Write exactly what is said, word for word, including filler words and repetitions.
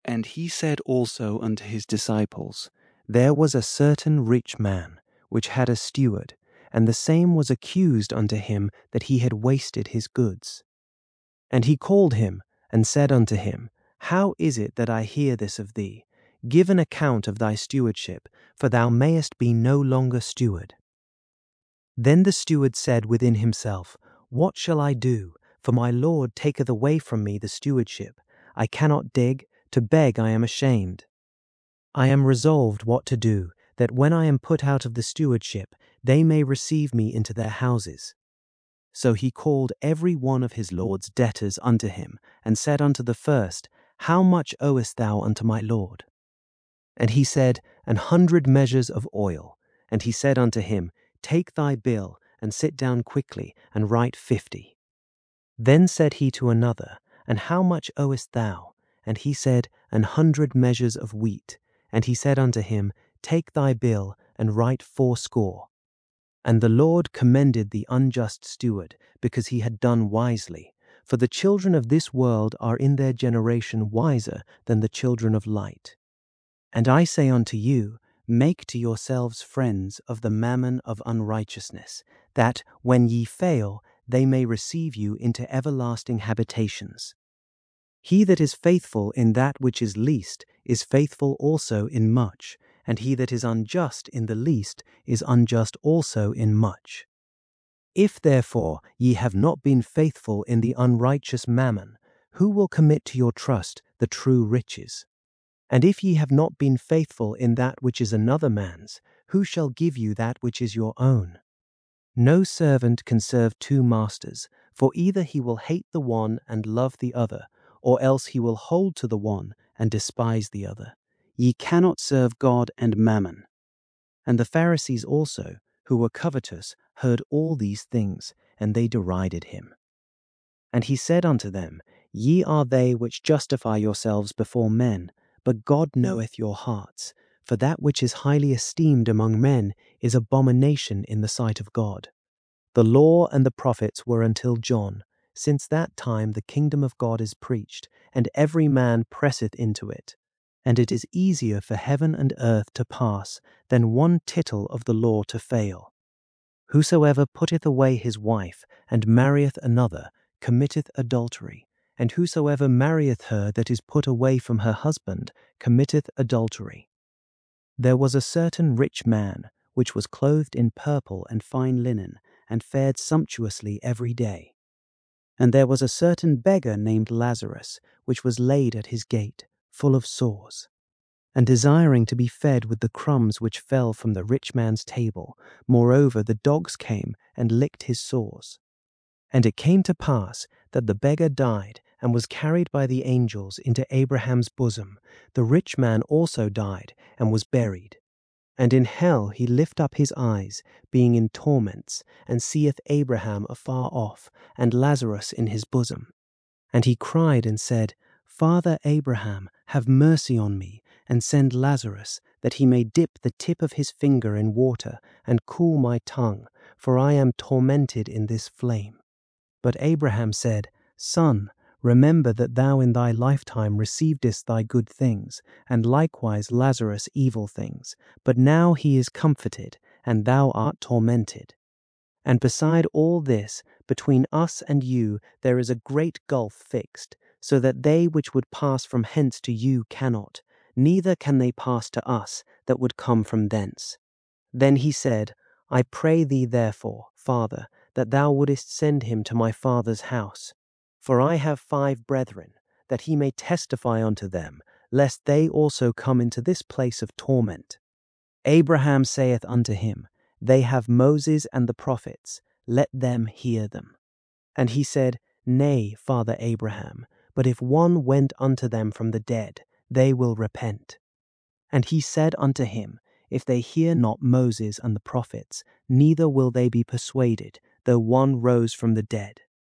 And he said also unto his disciples, There was a certain rich man, which had a steward, and the same was accused unto him that he had wasted his goods. And he called him, and said unto him, How is it that I hear this of thee? Give an account of thy stewardship, for thou mayest be no longer steward. Then the steward said within himself, What shall I do? For my Lord taketh away from me the stewardship. I cannot dig, to beg I am ashamed. I am resolved what to do, that when I am put out of the stewardship, they may receive me into their houses. So he called every one of his Lord's debtors unto him, and said unto the first, How much owest thou unto my Lord? And he said, An hundred measures of oil. And he said unto him, Take thy bill, and sit down quickly, and write fifty. Then said he to another, And how much owest thou? And he said, An hundred measures of wheat. And he said unto him, Take thy bill, and write fourscore. And the Lord commended the unjust steward, because he had done wisely. For the children of this world are in their generation wiser than the children of light. And I say unto you, Make to yourselves friends of the mammon of unrighteousness, that, when ye fail, they may receive you into everlasting habitations. He that is faithful in that which is least is faithful also in much, and he that is unjust in the least is unjust also in much. If therefore ye have not been faithful in the unrighteous mammon, who will commit to your trust the true riches? And if ye have not been faithful in that which is another man's, who shall give you that which is your own? No servant can serve two masters, for either he will hate the one and love the other, or else he will hold to the one and despise the other. Ye cannot serve God and mammon. And the Pharisees also, who were covetous, heard all these things, and they derided him. And he said unto them, Ye are they which justify yourselves before men, but God knoweth your hearts. For that which is highly esteemed among men is abomination in the sight of God. The law and the prophets were until John. Since that time the kingdom of God is preached, and every man presseth into it. And it is easier for heaven and earth to pass than one tittle of the law to fail. Whosoever putteth away his wife, and marrieth another, committeth adultery. And whosoever marrieth her that is put away from her husband, committeth adultery. There was a certain rich man, which was clothed in purple and fine linen, and fared sumptuously every day. And there was a certain beggar named Lazarus, which was laid at his gate, full of sores, and desiring to be fed with the crumbs which fell from the rich man's table. Moreover, the dogs came and licked his sores. And it came to pass that the beggar died, and was carried by the angels into Abraham's bosom. The rich man also died, and was buried. And in hell he lift up his eyes, being in torments, and seeth Abraham afar off, and Lazarus in his bosom. And he cried and said, Father Abraham, have mercy on me, and send Lazarus, that he may dip the tip of his finger in water, and cool my tongue, for I am tormented in this flame. But Abraham said, Son, remember that thou in thy lifetime receivedest thy good things, and likewise Lazarus evil things. But now he is comforted, and thou art tormented. And beside all this, between us and you there is a great gulf fixed, so that they which would pass from hence to you cannot, neither can they pass to us that would come from thence. Then he said, I pray thee therefore, Father, that thou wouldest send him to my father's house. For I have five brethren, that he may testify unto them, lest they also come into this place of torment. Abraham saith unto him, They have Moses and the prophets, let them hear them. And he said, Nay, Father Abraham, but if one went unto them from the dead, they will repent. And he said unto him, If they hear not Moses and the prophets, neither will they be persuaded, though one rose from the dead.